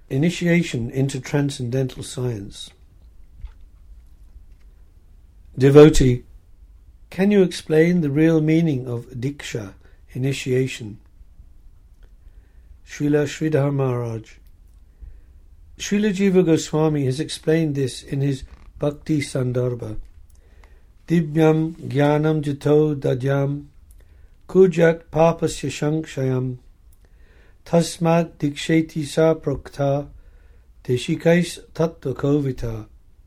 Initiation into Transcendental Science. Devotee, can you explain the real meaning of Diksha, initiation? Srila Sridhar Maharaj. Srila Jiva Goswami has explained this in his Bhakti Sandarbha. Divyam Jnanam Jito Dadyam Kujat Papasya Shankshayam Tasmat Diksheti Sa Prokta Deshikais Tattva Kovita.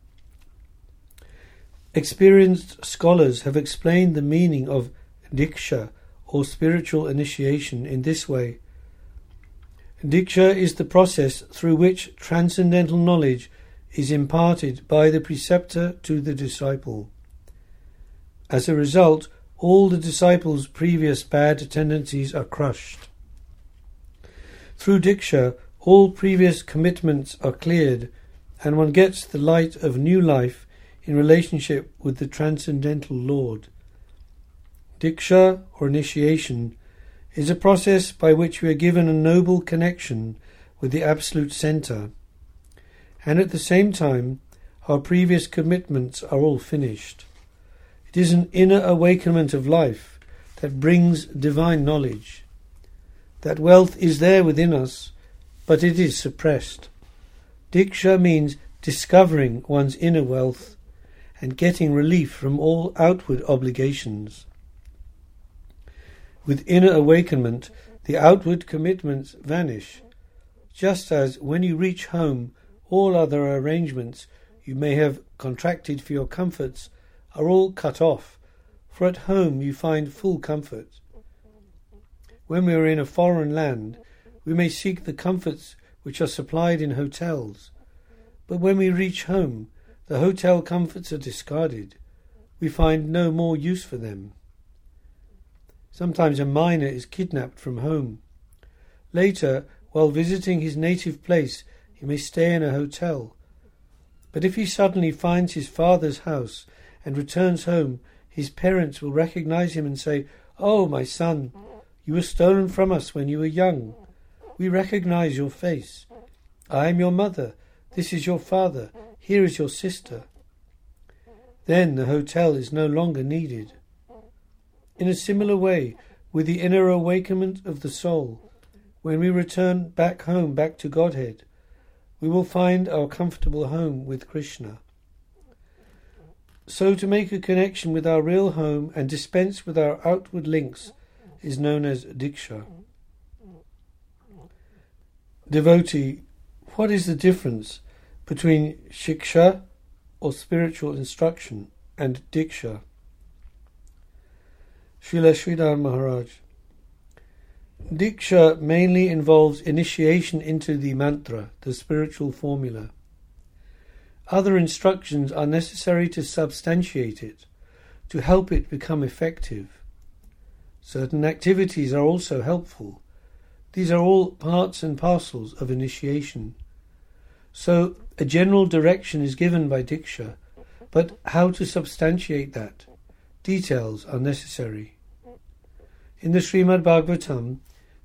Experienced scholars have explained the meaning of Diksha or spiritual initiation in this way. Diksha is the process through which transcendental knowledge is imparted by the preceptor to the disciple. As a result, all the disciple's previous bad tendencies are crushed. Through Diksha, all previous commitments are cleared, and one gets the light of new life in relationship with the Transcendental Lord. Diksha, or initiation, is a process by which we are given a noble connection with the Absolute Centre, and at the same time our previous commitments are all finished. It is an inner awakenment of life that brings divine knowledge. That wealth is there within us, but it is suppressed. Diksha means discovering one's inner wealth and getting relief from all outward obligations. With inner awakenment, the outward commitments vanish, just as when you reach home, all other arrangements you may have contracted for your comforts are all cut off, for at home you find full comfort. When we are in a foreign land, we may seek the comforts which are supplied in hotels, but when we reach home, the hotel comforts are discarded. We find no more use for them. Sometimes a miner is kidnapped from home. Later, while visiting his native place, he may stay in a hotel. But if he suddenly finds his father's house and returns home, his parents will recognize him and say, "Oh, my son, you were stolen from us when you were young. We recognize your face. I am your mother. This is your father. Here is your sister." Then the hotel is no longer needed. In a similar way, with the inner awakenment of the soul, when we return back home, back to Godhead, we will find our comfortable home with Krishna. So to make a connection with our real home and dispense with our outward links is known as Diksha. Devotee, what is the difference between Shiksha, or spiritual instruction, and Diksha? Srila Sridhar Maharaj. Diksha mainly involves initiation into the mantra, the spiritual formula. Other instructions are necessary to substantiate it, to help it become effective. Certain activities are also helpful. These are all parts and parcels of initiation. So a general direction is given by Diksha, but how to substantiate that? Details are necessary. In the Srimad Bhagavatam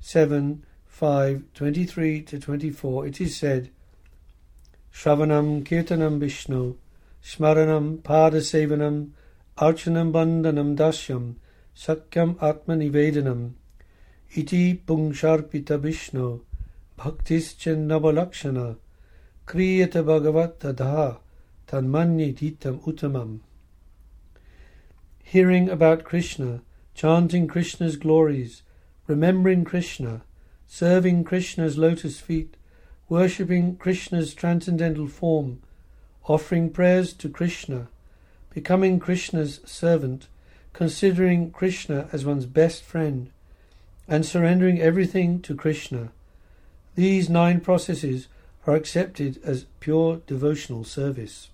7:5-23-24 it is said, Shravanam Kirtanam Vishnu Smaranam Padasevanam Archanam Bandhanam Dasyam Sakyam Atma Nivedanam Iti Pungsharpita Vishnu Bhaktis Chennabalakshana Kriyata Bhagavat Tadha Tanmanye Ditam Uttamam. Hearing about Krishna, chanting Krishna's glories, remembering Krishna, serving Krishna's lotus feet, worshipping Krishna's transcendental form, offering prayers to Krishna, becoming Krishna's servant, considering Krishna as one's best friend, and surrendering everything to Krishna. These 9 processes are accepted as pure devotional service.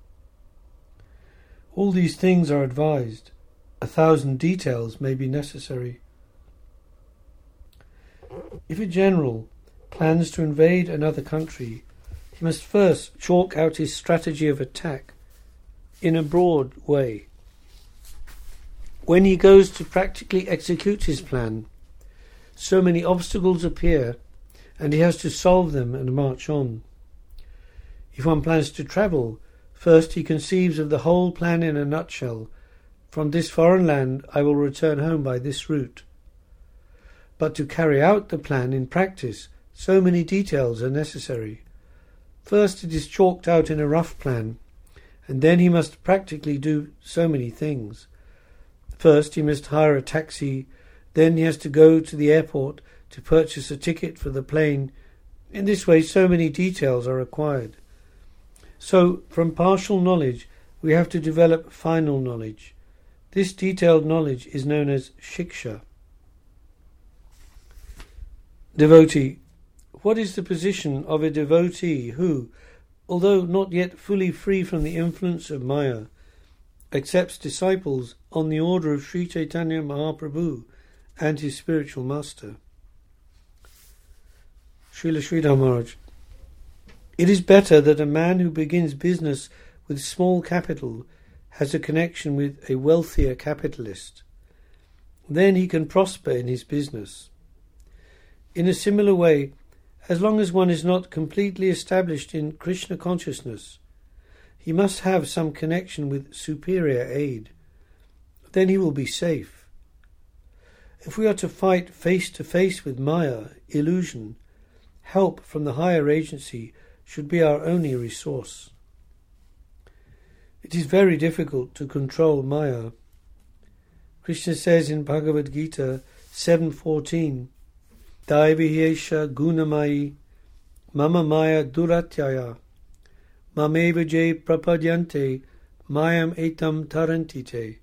All these things are advised. 1,000 details may be necessary. If a general plans to invade another country, he must first chalk out his strategy of attack in a broad way. When he goes to practically execute his plan, so many obstacles appear, and he has to solve them and march on. If one plans to travel, first he conceives of the whole plan in a nutshell. From this foreign land I will return home by this route. But to carry out the plan in practice, so many details are necessary. First it is chalked out in a rough plan, and then he must practically do so many things. First he must hire a taxi, then he has to go to the airport to purchase a ticket for the plane. In this way so many details are required. So, from partial knowledge, we have to develop final knowledge. This detailed knowledge is known as shiksha. Devotee. What is the position of a devotee who, although not yet fully free from the influence of Maya, accepts disciples on the order of Sri Chaitanya Mahaprabhu and his spiritual master? Srila Sridhar Maharaj. It is better that a man who begins business with small capital has a connection with a wealthier capitalist. Then he can prosper in his business. In a similar way, as long as one is not completely established in Krishna consciousness, he must have some connection with superior aid. Then he will be safe. If we are to fight face to face with Maya, illusion, help from the higher agency should be our only resource. It is very difficult to control Maya. Krishna says in Bhagavad Gita 7:14, Daivihesha gunamayi mama maya duratyaya mameva je prapadyante mayam etam tarantite.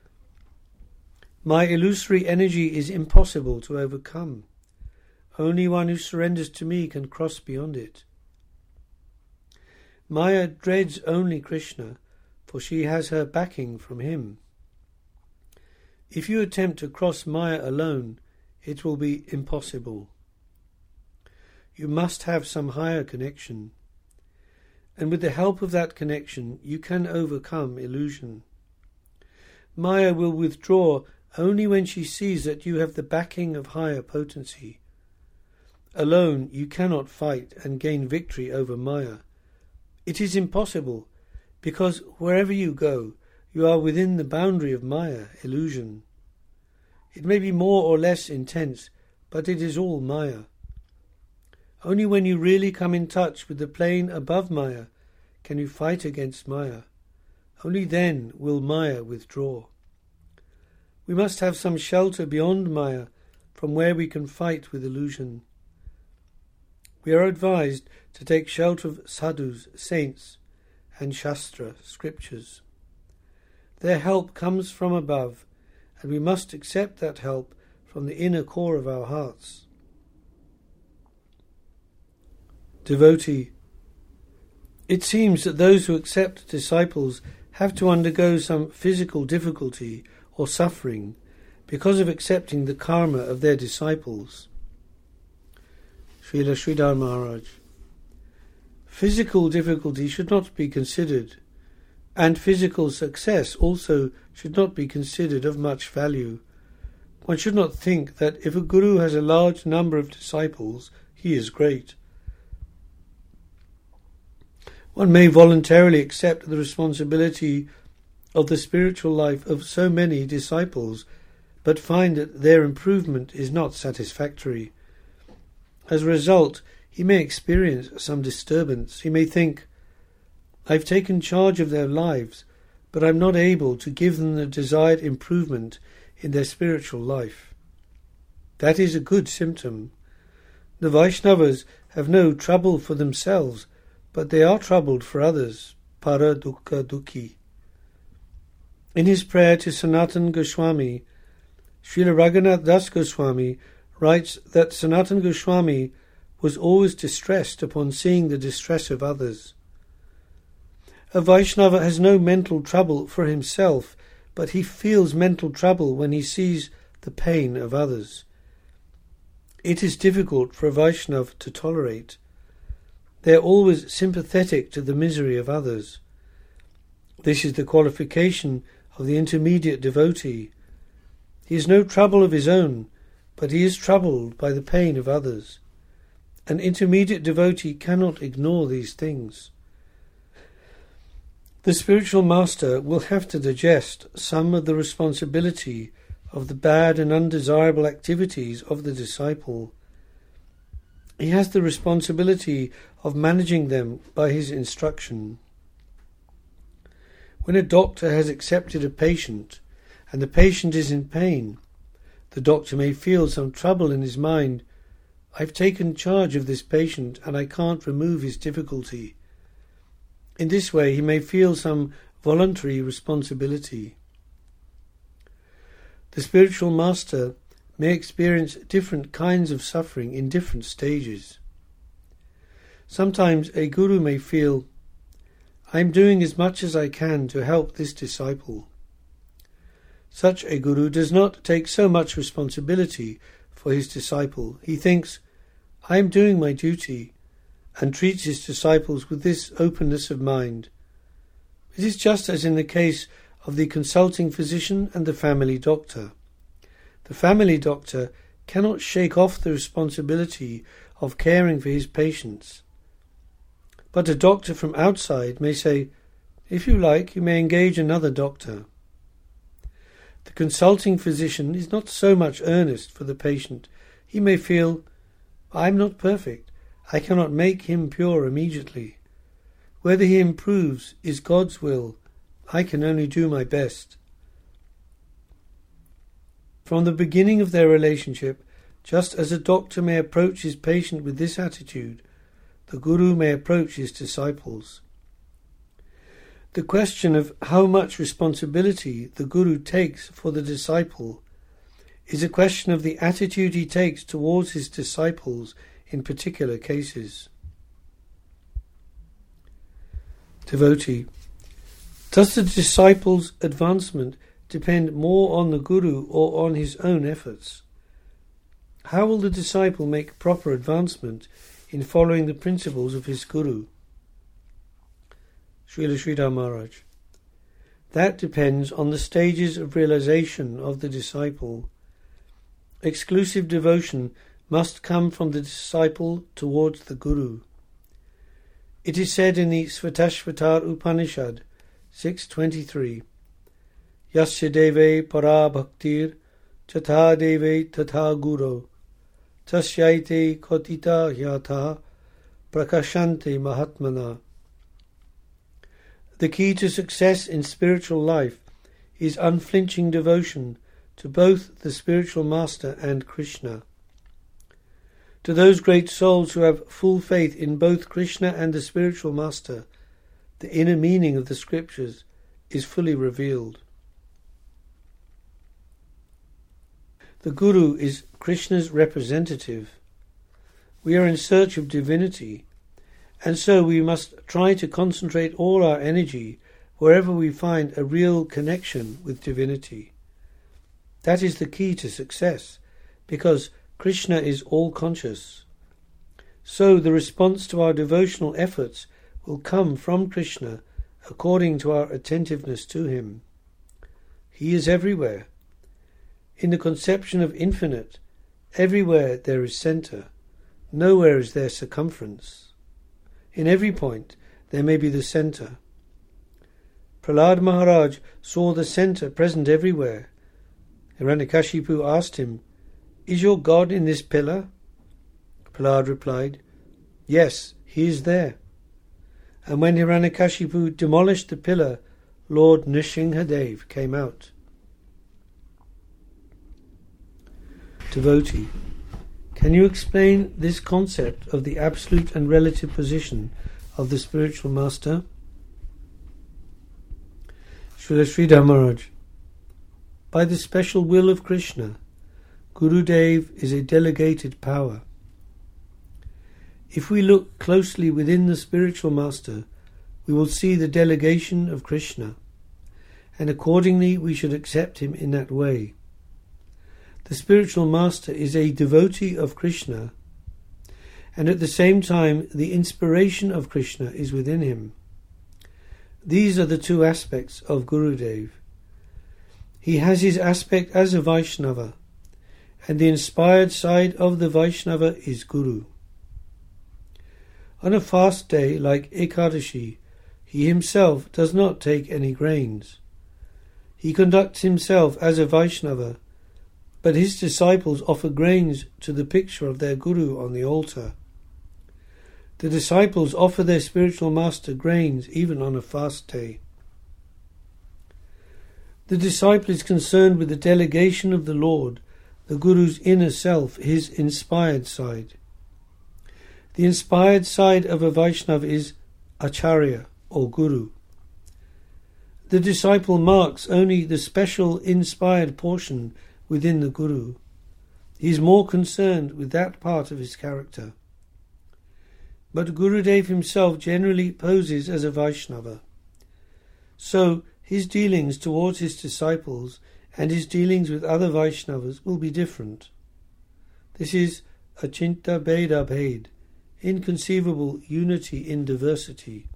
My illusory energy is impossible to overcome. Only one who surrenders to me can cross beyond it. Maya dreads only Krishna, for she has her backing from him. If you attempt to cross Maya alone, it will be impossible. You must have some higher connection, and with the help of that connection you can overcome illusion. Maya will withdraw only when she sees that you have the backing of higher potency. Alone you cannot fight and gain victory over Maya. It is impossible, because wherever you go, you are within the boundary of Maya, illusion. It may be more or less intense, but it is all Maya. Only when you really come in touch with the plane above Maya can you fight against Maya. Only then will Maya withdraw. We must have some shelter beyond Maya from where we can fight with illusion. We are advised to take shelter of sadhus, saints, and Shastra, scriptures. Their help comes from above, and we must accept that help from the inner core of our hearts. Devotee. It seems that those who accept disciples have to undergo some physical difficulty or suffering because of accepting the karma of their disciples. Srila Sridhar Maharaj. Physical difficulty should not be considered, and physical success also should not be considered of much value. One should not think that if a guru has a large number of disciples, he is great. One may voluntarily accept the responsibility of the spiritual life of so many disciples, but find that their improvement is not satisfactory. As a result, he may experience some disturbance. He may think, I've taken charge of their lives, but I'm not able to give them the desired improvement in their spiritual life. That is a good symptom. The Vaishnavas have no trouble for themselves, but they are troubled for others. Para dukkha dukhi. In his prayer to Sanatana Goswami, Srila Raghunath Das Goswami writes that Sanatana Goswami was always distressed upon seeing the distress of others. A Vaishnava has no mental trouble for himself, but he feels mental trouble when he sees the pain of others. It is difficult for a Vaishnava to tolerate. They are always sympathetic to the misery of others. This is the qualification of the intermediate devotee. He has no trouble of his own, but he is troubled by the pain of others. An intermediate devotee cannot ignore these things. The spiritual master will have to digest some of the responsibility of the bad and undesirable activities of the disciple. He has the responsibility of managing them by his instruction. When a doctor has accepted a patient and the patient is in pain, the doctor may feel some trouble in his mind. I've taken charge of this patient and I can't remove his difficulty. In this way he may feel some voluntary responsibility. The spiritual master may experience different kinds of suffering in different stages. Sometimes a guru may feel, I am doing as much as I can to help this disciple. Such a guru does not take so much responsibility for his disciple. He thinks, I am doing my duty, and treats his disciples with this openness of mind. It is just as in the case of the consulting physician and the family doctor. The family doctor cannot shake off the responsibility of caring for his patients. But a doctor from outside may say, if you like, you may engage another doctor. The consulting physician is not so much earnest for the patient. He may feel, I am not perfect. I cannot make him pure immediately. Whether he improves is God's will. I can only do my best. From the beginning of their relationship, just as a doctor may approach his patient with this attitude, the guru may approach his disciples. The question of how much responsibility the guru takes for the disciple is a question of the attitude he takes towards his disciples in particular cases. Devotee, does the disciple's advancement depend more on the guru or on his own efforts? How will the disciple make proper advancement in following the principles of his guru? Srila Sridhar Maharaj. That depends on the stages of realization of the disciple. Exclusive devotion must come from the disciple towards the guru. It is said in the Svatashvatar Upanishad 6.23, Yasya deve para bhaktir chatha deve tatha guru tasyaite kotita yatha prakashante mahatmana. The key to success in spiritual life is unflinching devotion to both the spiritual master and Krishna. To those great souls who have full faith in both Krishna and the spiritual master, the inner meaning of the scriptures is fully revealed. The Guru is Krishna's representative. We are in search of divinity, and so we must try to concentrate all our energy wherever we find a real connection with divinity. That is the key to success, because Krishna is all-conscious. So the response to our devotional efforts will come from Krishna according to our attentiveness to him. He is everywhere. In the conception of infinite, everywhere there is centre, nowhere is there circumference. In every point there may be the centre. Prahlad Maharaj saw the centre present everywhere. Hiranyakashipu asked him, Is your God in this pillar? Prahlad replied, Yes, he is there. And when Hiranyakashipu demolished the pillar, Lord Nrsimhadev came out. Devotee, can you explain this concept of the absolute and relative position of the spiritual master? Srila Sridhar Maharaj. By the special will of Krishna, Gurudev is a delegated power. If we look closely within the spiritual master, we will see the delegation of Krishna, and accordingly we should accept him in that way. The spiritual master is a devotee of Krishna, and at the same time the inspiration of Krishna is within him. These are the two aspects of Gurudev. He has his aspect as a Vaishnava, and the inspired side of the Vaishnava is Guru. On a fast day like Ekadashi, he himself does not take any grains. He conducts himself as a Vaishnava, but his disciples offer grains to the picture of their Guru on the altar. The disciples offer their spiritual master grains even on a fast day. The disciple is concerned with the delegation of the Lord, the Guru's inner self, his inspired side. The inspired side of a Vaishnava is Acharya or Guru. The disciple marks only the special inspired portion within the Guru. He is more concerned with that part of his character. But Gurudev himself generally poses as a Vaishnava. So his dealings towards his disciples and his dealings with other Vaishnavas will be different. This is Achinta Bheda Bhed, inconceivable unity in diversity.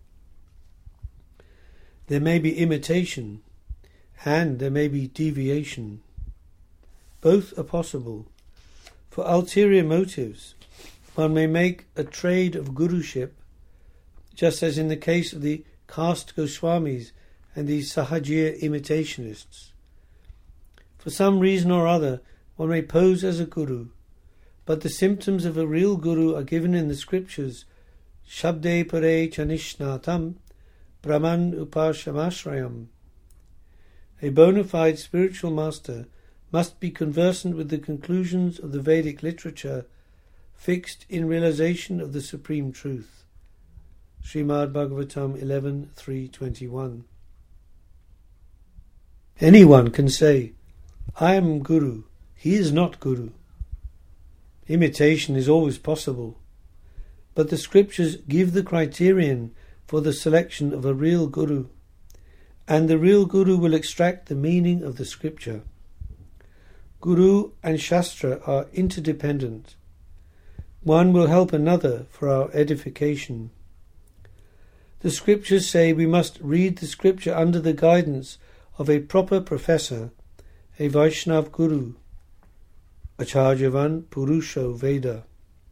There may be imitation, and there may be deviation. Both are possible. For ulterior motives, one may make a trade of guruship, just as in the case of the caste Goswamis and the Sahajiya imitationists. For some reason or other, one may pose as a guru, but the symptoms of a real guru are given in the scriptures, Shabde Pare Chanishnatam, Brahman Upashamashrayam. A bona fide spiritual master must be conversant with the conclusions of the Vedic literature, fixed in realization of the supreme truth. Srimad Bhagavatam 11.3.21. Anyone can say, I am Guru, he is not Guru. Imitation is always possible, but the scriptures give the criterion for the selection of a real Guru, and the real Guru will extract the meaning of the scripture. Guru and Shastra are interdependent. One will help another for our edification. The scriptures say we must read the scripture under the guidance of a proper professor, a Vaishnav Guru, Acharyavan Purusho Veda.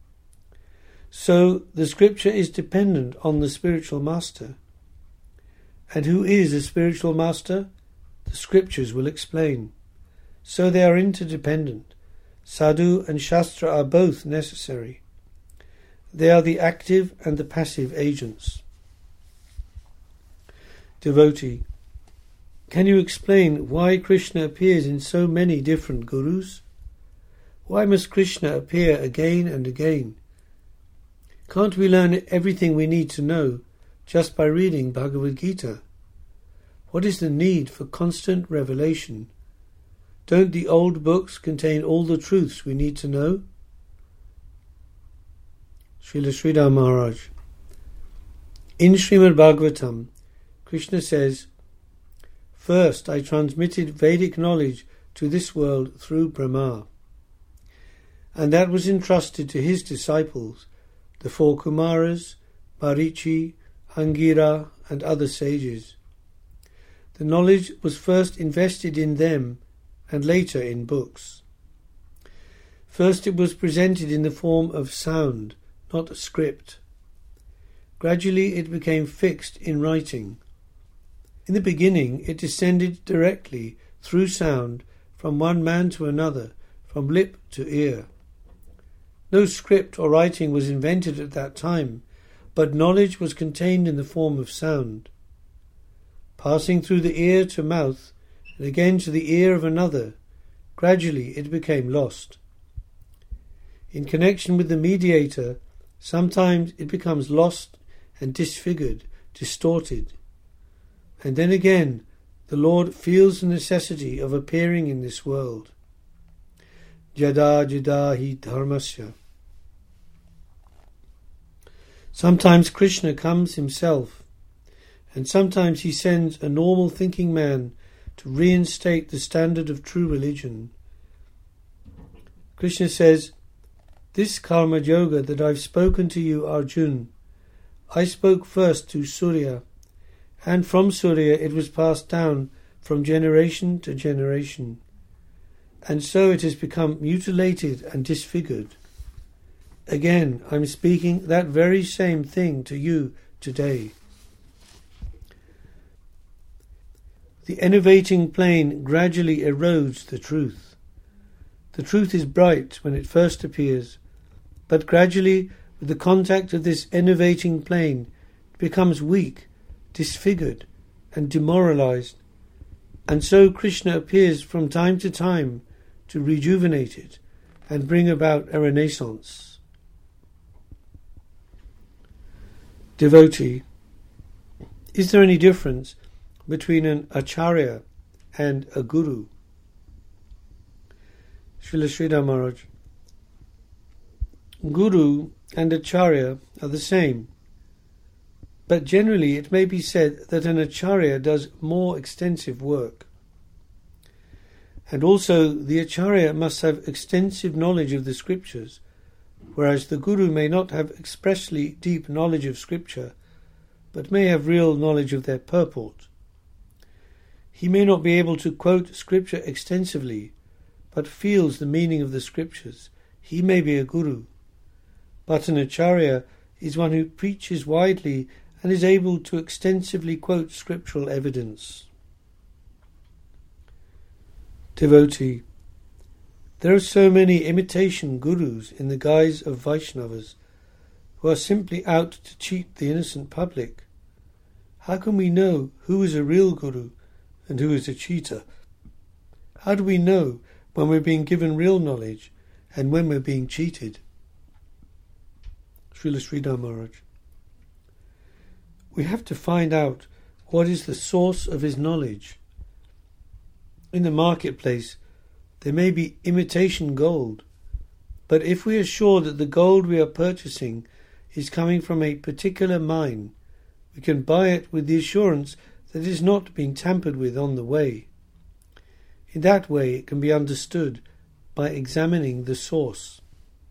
So the scripture is dependent on the spiritual master. And who is a spiritual master? The scriptures will explain. So they are interdependent. Sadhu and Shastra are both necessary. They are the active and the passive agents. Devotee, can you explain why Krishna appears in so many different gurus? Why must Krishna appear again and again? Can't we learn everything we need to know just by reading Bhagavad Gita? What is the need for constant revelation? Don't the old books contain all the truths we need to know? Srila Sridhar Maharaj. In Srimad Bhagavatam, Krishna says, First I transmitted Vedic knowledge to this world through Brahma, and that was entrusted to his disciples, the four Kumaras, Marichi, Angira, and other sages. The knowledge was first invested in them and later in books. First it was presented in the form of sound, not a script. Gradually it became fixed in writing. In the beginning it descended directly through sound from one man to another, from lip to ear. No script or writing was invented at that time, but knowledge was contained in the form of sound. Passing through the ear to mouth, and again to the ear of another, gradually it became lost. In connection with the mediator, sometimes it becomes lost and disfigured, distorted. And then again, the Lord feels the necessity of appearing in this world. Jada jada hi dharmasya. Sometimes Krishna comes himself, and sometimes he sends a normal thinking man to reinstate the standard of true religion. Krishna says, This karma yoga that I've spoken to you, Arjun, I spoke first to Surya, and from Surya it was passed down from generation to generation, and so it has become mutilated and disfigured. Again, I'm speaking that very same thing to you today. The enervating plane gradually erodes the truth. The truth is bright when it first appears, but gradually, with the contact of this enervating plane, it becomes weak, disfigured, and demoralized, and so Krishna appears from time to time to rejuvenate it and bring about a renaissance. Devotee, is there any difference between an acharya and a guru? Srila Sridhar Maharaj, Guru and acharya are the same, but generally it may be said that an acharya does more extensive work. And also the acharya must have extensive knowledge of the scriptures, whereas the guru may not have expressly deep knowledge of scripture, but may have real knowledge of their purport. He may not be able to quote scripture extensively, but feels the meaning of the scriptures. He may be a guru. But an acharya is one who preaches widely and is able to extensively quote scriptural evidence. Devotee, there are so many imitation gurus in the guise of Vaishnavas who are simply out to cheat the innocent public. How can we know who is a real guru and who is a cheater? How do we know when we're being given real knowledge and when we're being cheated? Srila Sridhar Maharaj, we have to find out what is the source of his knowledge. In the marketplace there may be imitation gold, but if we are sure that the gold we are purchasing is coming from a particular mine, we can buy it with the assurance that it is not being tampered with on the way. In that way it can be understood by examining the source.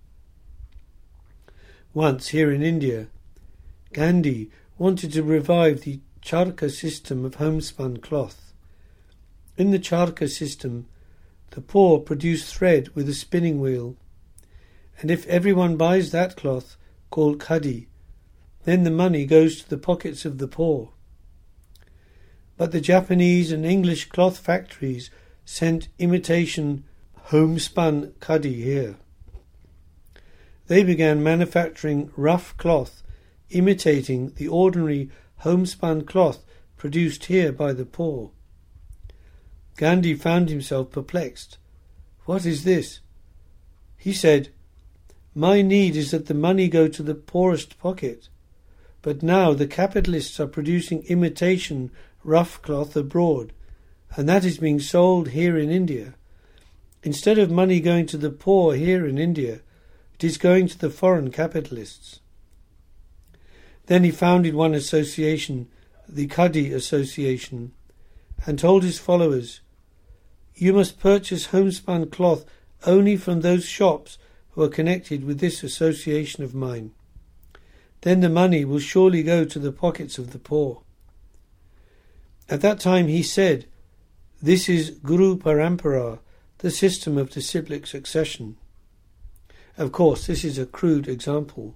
Once here in India, Gandhi wanted to revive the charkha system of homespun cloth. In the charkha system, the poor produce thread with a spinning wheel, and if everyone buys that cloth, called khadi, then the money goes to the pockets of the poor. But the Japanese and English cloth factories sent imitation homespun khadi here. They began manufacturing rough cloth, imitating the ordinary homespun cloth produced here by the poor. Gandhi found himself perplexed. What is this? He said, my need is that the money go to the poorest pocket, but now the capitalists are producing imitation rough cloth abroad, and that is being sold here in India. Instead of money going to the poor here in India, it is going to the foreign capitalists. Then he founded one association, the Khadi Association, and told his followers, you must purchase homespun cloth only from those shops who are connected with this association of mine. Then the money will surely go to the pockets of the poor. At that time he said, this is Guru Parampara, the system of disciplic succession. Of course, this is a crude example.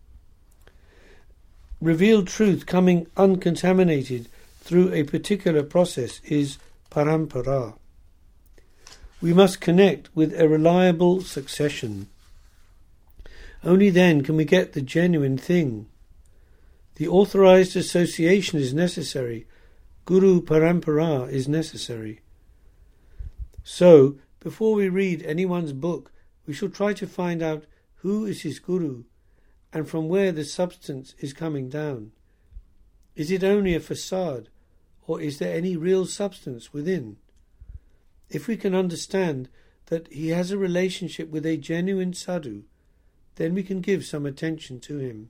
Revealed truth coming uncontaminated through a particular process is parampara. We must connect with a reliable succession. Only then can we get the genuine thing. The authorized association is necessary. Guru Parampara is necessary. So, before we read anyone's book, we shall try to find out who is his guru and from where the substance is coming down. Is it only a facade, or is there any real substance within? If we can understand that he has a relationship with a genuine sadhu, then we can give some attention to him.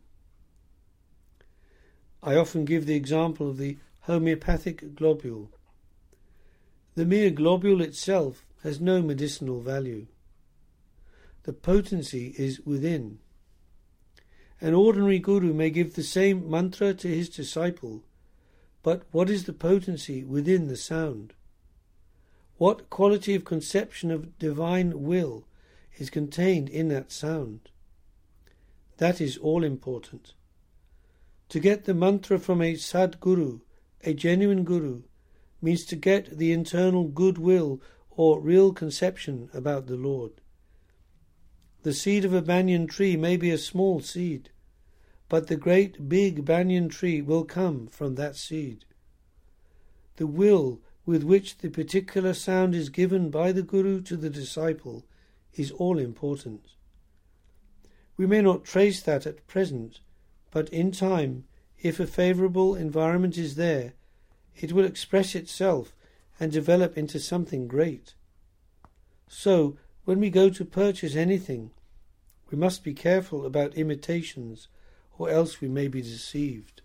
I often give the example of the homeopathic globule. The mere globule itself has no medicinal value. The potency is within. An ordinary guru may give the same mantra to his disciple, but what is the potency within the sound? What quality of conception of divine will is contained in that sound? That is all important. To get the mantra from a Sadguru, a genuine Guru, means to get the internal goodwill or real conception about the Lord. The seed of a banyan tree may be a small seed, but the great big banyan tree will come from that seed. The will with which the particular sound is given by the Guru to the disciple is all important. We may not trace that at present, but in time, if a favourable environment is there, it will express itself and develop into something great. So, when we go to purchase anything, we must be careful about imitations, or else we may be deceived.